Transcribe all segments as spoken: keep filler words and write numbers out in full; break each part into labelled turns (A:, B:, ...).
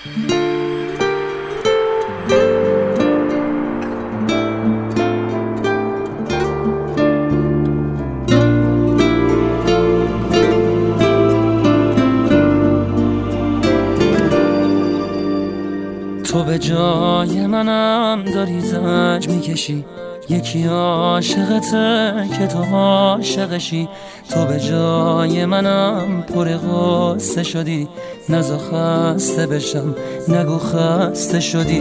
A: تو به جای منم داری زنج میکشی، یکی عاشقته که تو عاشقشی. تو به جای منم پر غصه شدی، نزا خسته بشم نگو خسته شدی.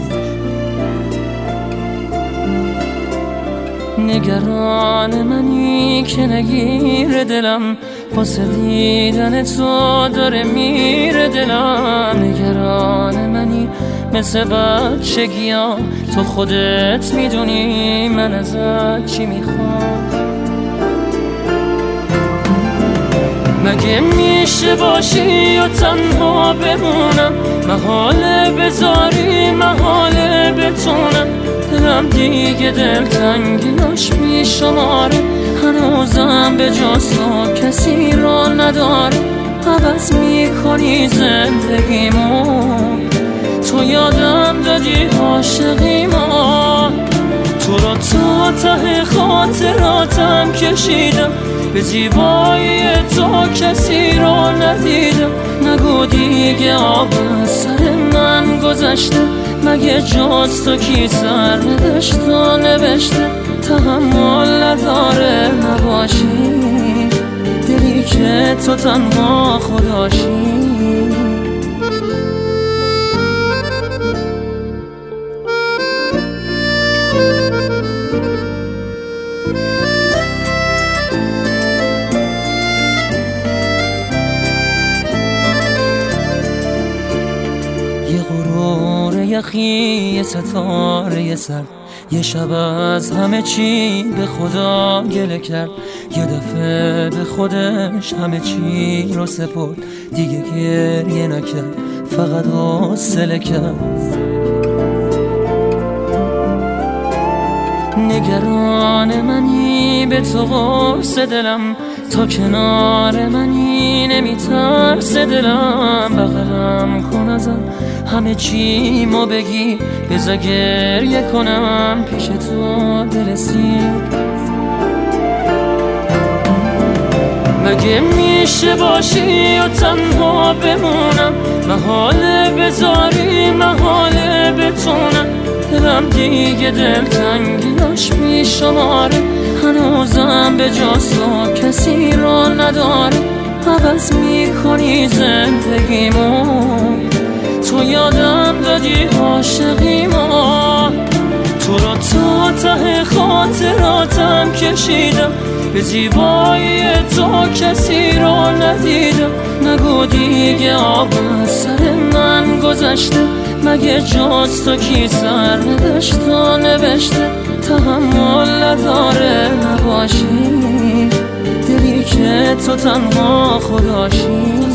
A: نگران منی که نگیر دلم، واسه دیدن تو داره میره دلم. نگران منی مثل بچگیام، تو خودت میدونی من ازت چی میخوام. مگه میشه باشی و تنها بمونم، محاله بذاری محاله بتونم. دلم دیگه دلتنگیاش بیشماره، هنوزم به جز تو کسی را نداره. عوض میکنی زندگیمو، تو یادم دادی عاشقیمو. تو رو تا ته خاطراتم کشیدم، به زیبایی تو کسی را ندیدم. نگو دیگه آب از سر من گذشته، مگه جز تو کی سر نوشت و نوشته. تحمل نداره نباشی، دلی که تو تنها خداشی. یه غرور یخی، یه ستاره سر، یه شب از همه چی به خدا گله کرد. یه دفعه به خودش همه چی رو سپرد، دیگه گریه نکرد فقط حوصله کرد. نگران منی به تو قرص دلم، تا کنار منی نمیترس دلم. بغلم کن ازم همه چی ما بگی، بذار گریه کنم پیش تو دلسی. مگه میشه باشی و تنها بمونم، محاله بذاری محاله بتونم. دلم دیگه دلتنگیاش بیشماره، هنوزم به جز تو کسی را نداره. عوض میکنی زندگیمو، تو یادم دادی عاشقیمو. تو رو تا ته خاطراتم کشیدم، به زیبایی تو کسی را ندیدم. نگو دیگه آب از سر من گذشته، مگه جز تو کی سر نوشت و نوشته. تحمل نداره نباشی، دلی که تو تنها خداشی.